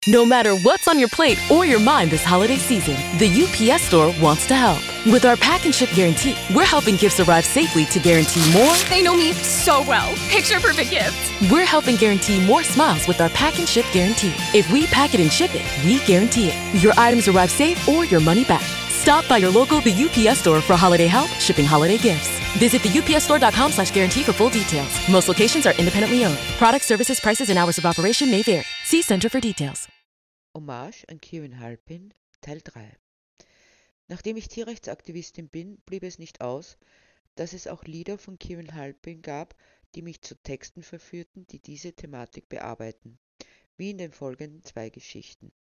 No matter what's on your plate or your mind this holiday season, the UPS Store wants to help. With our pack and ship guarantee, we're helping gifts arrive safely to guarantee more. They know me so well. Picture perfect gifts. We're helping guarantee more smiles with our pack and ship guarantee. If we pack it and ship it, we guarantee it. Your items arrive safe or your money back. Stop by your local The UPS Store for holiday help, shipping holiday gifts. Visit theupsstore.com/guarantee for full details. Most locations are independently owned. Product services, prices, and hours of operation may vary. See Center for details. Hommage an Kieran Halpin, Teil 3. Nachdem ich Tierrechtsaktivistin bin, blieb es nicht aus, dass es auch Lieder von Kieran Halpin gab, die mich zu Texten verführten, die diese Thematik bearbeiten, wie in den folgenden 2 Geschichten.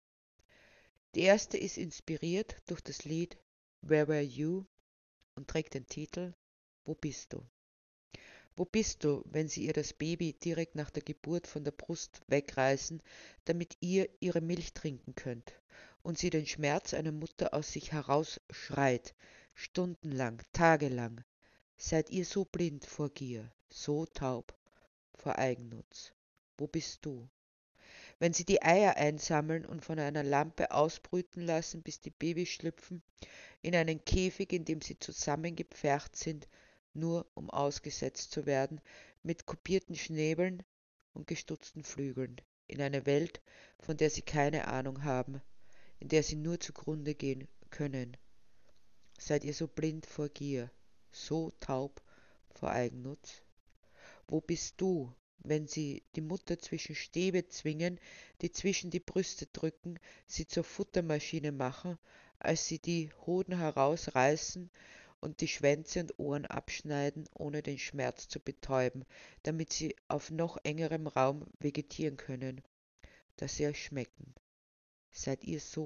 Die erste ist inspiriert durch das Lied Where Were You und trägt den Titel Wo bist du? Wo bist du, wenn sie ihr das Baby direkt nach der Geburt von der Brust wegreißen, damit ihr ihre Milch trinken könnt und sie den Schmerz einer Mutter aus sich herausschreit, stundenlang, tagelang? Seid ihr so blind vor Gier, so taub vor Eigennutz? Wo bist du? Wenn sie die Eier einsammeln und von einer Lampe ausbrüten lassen, bis die Babys schlüpfen, in einen Käfig, in dem sie zusammengepfercht sind, nur um ausgesetzt zu werden, mit kupierten Schnäbeln und gestutzten Flügeln, in eine Welt, von der sie keine Ahnung haben, in der sie nur zugrunde gehen können. Seid ihr so blind vor Gier, so taub vor Eigennutz? Wo bist du, wenn sie die Mutter zwischen Stäbe zwingen, die zwischen die Brüste drücken, sie zur Futtermaschine machen, als sie die Hoden herausreißen und die Schwänze und Ohren abschneiden, ohne den Schmerz zu betäuben, damit sie auf noch engerem Raum vegetieren können, dass sie euch schmecken? Seid ihr so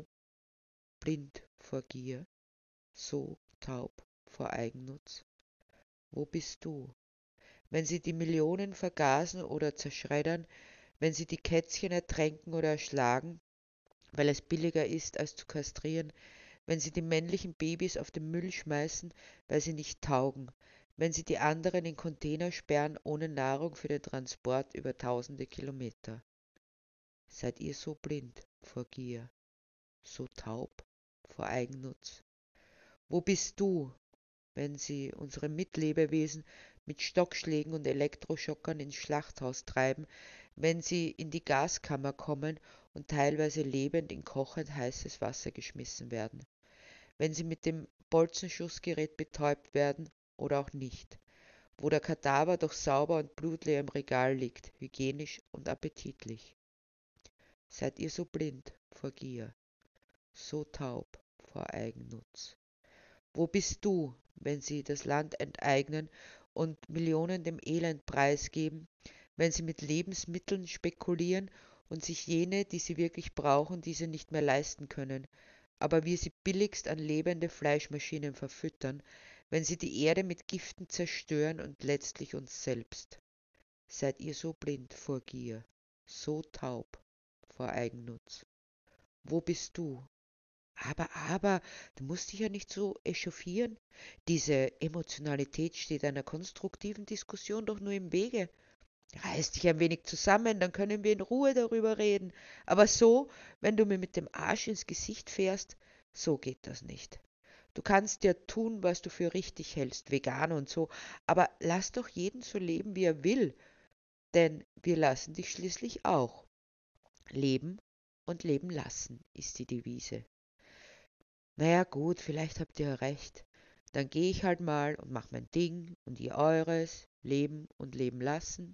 blind vor Gier, so taub vor Eigennutz? Wo bist du, wenn sie die Millionen vergasen oder zerschreddern, wenn sie die Kätzchen ertränken oder erschlagen, weil es billiger ist, als zu kastrieren, wenn sie die männlichen Babys auf den Müll schmeißen, weil sie nicht taugen, wenn sie die anderen in Container sperren ohne Nahrung für den Transport über tausende Kilometer? Seid ihr so blind vor Gier, so taub vor Eigennutz? Wo bist du, wenn sie unsere Mitlebewesen mit Stockschlägen und Elektroschockern ins Schlachthaus treiben, wenn sie in die Gaskammer kommen und teilweise lebend in kochend heißes Wasser geschmissen werden, wenn sie mit dem Bolzenschussgerät betäubt werden oder auch nicht, wo der Kadaver doch sauber und blutleer im Regal liegt, hygienisch und appetitlich? Seid ihr so blind vor Gier, so taub vor Eigennutz? Wo bist du, wenn sie das Land enteignen und Millionen dem Elend preisgeben, wenn sie mit Lebensmitteln spekulieren und sich jene, die sie wirklich brauchen, diese nicht mehr leisten können, aber wir sie billigst an lebende Fleischmaschinen verfüttern, wenn sie die Erde mit Giften zerstören und letztlich uns selbst? Seid ihr so blind vor Gier, so taub vor Eigennutz? Wo bist du? Aber, du musst dich ja nicht so echauffieren. Diese Emotionalität steht einer konstruktiven Diskussion doch nur im Wege. Reiß dich ein wenig zusammen, dann können wir in Ruhe darüber reden. Aber so, wenn du mir mit dem Arsch ins Gesicht fährst, so geht das nicht. Du kannst ja tun, was du für richtig hältst, vegan und so, aber lass doch jeden so leben, wie er will, denn wir lassen dich schließlich auch. Leben und leben lassen ist die Devise. Naja gut, vielleicht habt ihr ja recht. Dann gehe ich halt mal und mach mein Ding und ihr eures, leben und leben lassen.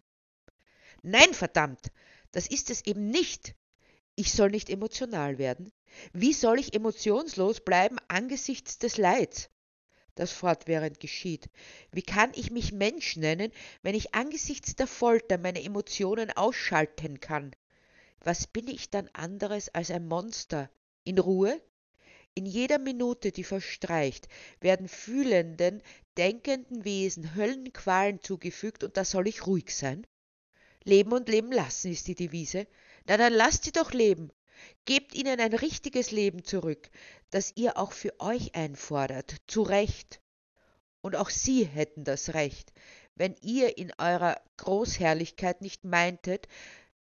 Nein, verdammt, das ist es eben nicht. Ich soll nicht emotional werden. Wie soll ich emotionslos bleiben angesichts des Leids, das fortwährend geschieht? Wie kann ich mich Mensch nennen, wenn ich angesichts der Folter meine Emotionen ausschalten kann? Was bin ich dann anderes als ein Monster? In Ruhe? In jeder Minute, die verstreicht, werden fühlenden, denkenden Wesen Höllenqualen zugefügt, und da soll ich ruhig sein? Leben und leben lassen ist die Devise. Na dann lasst sie doch leben. Gebt ihnen ein richtiges Leben zurück, das ihr auch für euch einfordert, zu Recht. Und auch sie hätten das Recht, wenn ihr in eurer Großherrlichkeit nicht meintet,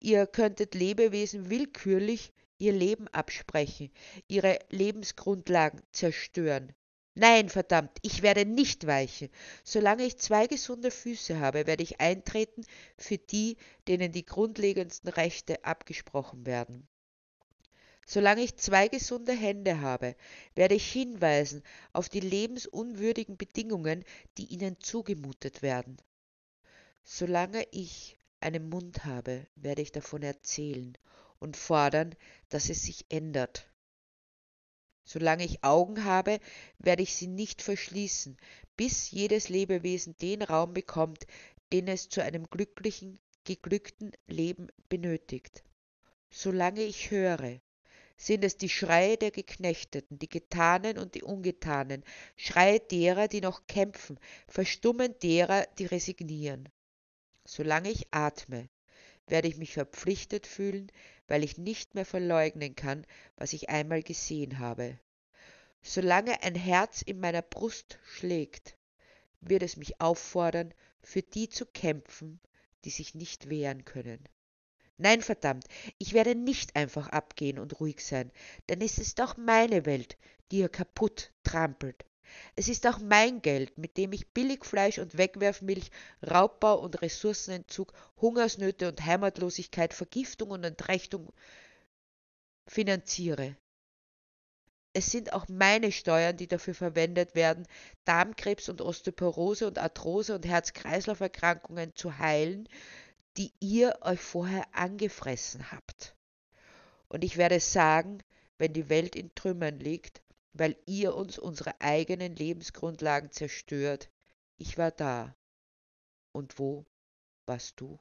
Ihr könntet Lebewesen willkürlich ihr Leben absprechen, ihre Lebensgrundlagen zerstören. Nein, verdammt, ich werde nicht weichen. Solange ich 2 gesunde Füße habe, werde ich eintreten für die, denen die grundlegendsten Rechte abgesprochen werden. Solange ich 2 gesunde Hände habe, werde ich hinweisen auf die lebensunwürdigen Bedingungen, die ihnen zugemutet werden. Solange ich einen Mund habe, werde ich davon erzählen und fordern, dass es sich ändert. Solange ich Augen habe, werde ich sie nicht verschließen, bis jedes Lebewesen den Raum bekommt, den es zu einem glücklichen, geglückten Leben benötigt. Solange ich höre, sind es die Schreie der Geknechteten, die Getanen und die Ungetanen, Schreie derer, die noch kämpfen, Verstummen derer, die resignieren. Solange ich atme, werde ich mich verpflichtet fühlen, weil ich nicht mehr verleugnen kann, was ich einmal gesehen habe. Solange ein Herz in meiner Brust schlägt, wird es mich auffordern, für die zu kämpfen, die sich nicht wehren können. Nein, verdammt, ich werde nicht einfach abgehen und ruhig sein, denn es ist auch meine Welt, die ihr kaputt trampelt. Es ist auch mein Geld, mit dem ich Billigfleisch und Wegwerfmilch, Raubbau und Ressourcenentzug, Hungersnöte und Heimatlosigkeit, Vergiftung und Entrechtung finanziere. Es sind auch meine Steuern, die dafür verwendet werden, Darmkrebs und Osteoporose und Arthrose und Herz-Kreislauf-Erkrankungen zu heilen, die ihr euch vorher angefressen habt. Und ich werde sagen, wenn die Welt in Trümmern liegt, weil ihr uns unsere eigenen Lebensgrundlagen zerstört, ich war da. Und wo warst du?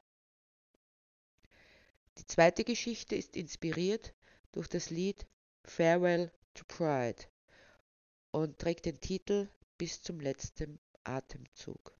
Die zweite Geschichte ist inspiriert durch das Lied Farewell to Pride und trägt den Titel Bis zum letzten Atemzug.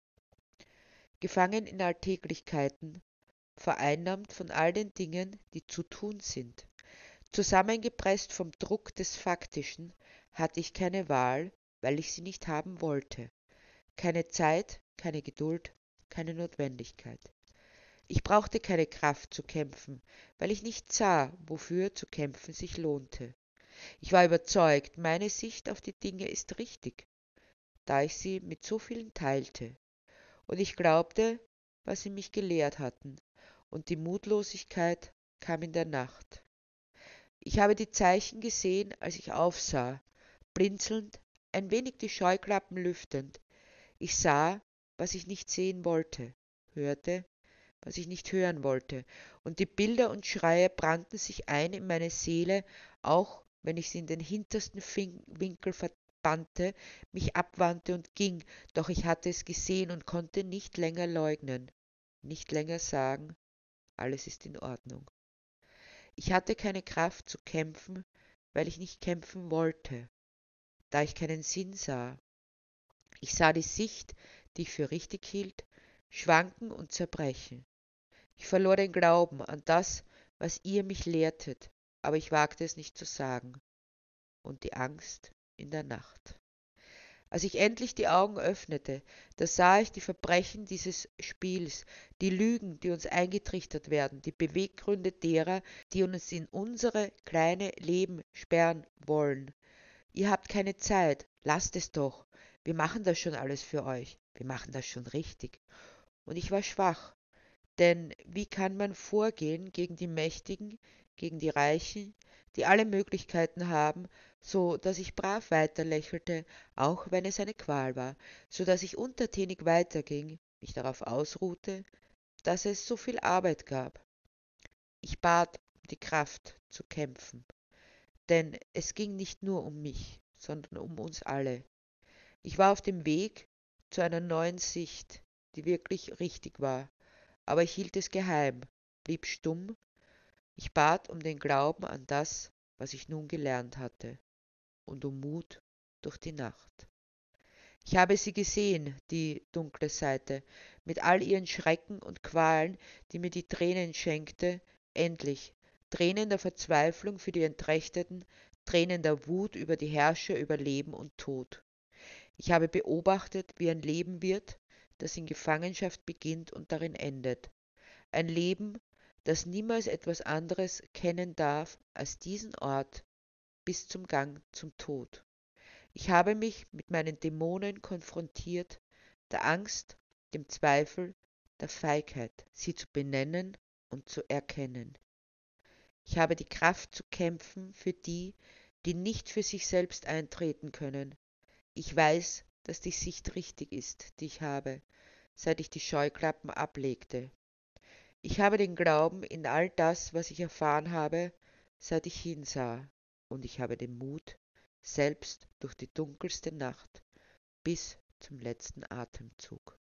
Gefangen in Alltäglichkeiten, vereinnahmt von all den Dingen, die zu tun sind, zusammengepresst vom Druck des Faktischen, hatte ich keine Wahl, weil ich sie nicht haben wollte. Keine Zeit, keine Geduld, keine Notwendigkeit. Ich brauchte keine Kraft zu kämpfen, weil ich nicht sah, wofür zu kämpfen sich lohnte. Ich war überzeugt, meine Sicht auf die Dinge ist richtig, da ich sie mit so vielen teilte. Und ich glaubte, was sie mich gelehrt hatten, und die Mutlosigkeit kam in der Nacht. Ich habe die Zeichen gesehen, als ich aufsah, blinzelnd, ein wenig die Scheuklappen lüftend. Ich sah, was ich nicht sehen wollte, hörte, was ich nicht hören wollte, und die Bilder und Schreie brannten sich ein in meine Seele, auch wenn ich sie in den hintersten Winkel verbannte, mich abwandte und ging, doch ich hatte es gesehen und konnte nicht länger leugnen, nicht länger sagen, alles ist in Ordnung. Ich hatte keine Kraft zu kämpfen, weil ich nicht kämpfen wollte, da ich keinen Sinn sah. Ich sah die Sicht, die ich für richtig hielt, schwanken und zerbrechen. Ich verlor den Glauben an das, was ihr mich lehrtet, aber ich wagte es nicht zu sagen. Und die Angst in der Nacht. Als ich endlich die Augen öffnete, da sah ich die Verbrechen dieses Spiels, die Lügen, die uns eingetrichtert werden, die Beweggründe derer, die uns in unsere kleine Leben sperren wollen. Ihr habt keine Zeit, lasst es doch. Wir machen das schon alles für euch. Wir machen das schon richtig. Und ich war schwach, denn wie kann man vorgehen gegen die Mächtigen, gegen die Reichen, die alle Möglichkeiten haben, so dass ich brav weiterlächelte, auch wenn es eine Qual war, so dass ich untertänig weiterging, mich darauf ausruhte, dass es so viel Arbeit gab. Ich bat um die Kraft zu kämpfen, denn es ging nicht nur um mich, sondern um uns alle. Ich war auf dem Weg zu einer neuen Sicht, die wirklich richtig war, aber ich hielt es geheim, blieb stumm. Ich bat um den Glauben an das, was ich nun gelernt hatte, und um Mut durch die Nacht. Ich habe sie gesehen, die dunkle Seite, mit all ihren Schrecken und Qualen, die mir die Tränen schenkte, endlich, Tränen der Verzweiflung für die Entrechteten, Tränen der Wut über die Herrscher über Leben und Tod. Ich habe beobachtet, wie ein Leben wird, das in Gefangenschaft beginnt und darin endet. Ein Leben, das niemals etwas anderes kennen darf als diesen Ort bis zum Gang zum Tod. Ich habe mich mit meinen Dämonen konfrontiert, der Angst, dem Zweifel, der Feigheit, sie zu benennen und zu erkennen. Ich habe die Kraft zu kämpfen für die, die nicht für sich selbst eintreten können. Ich weiß, dass die Sicht richtig ist, die ich habe, seit ich die Scheuklappen ablegte. Ich habe den Glauben in all das, was ich erfahren habe, seit ich hinsah, und ich habe den Mut, selbst durch die dunkelste Nacht bis zum letzten Atemzug.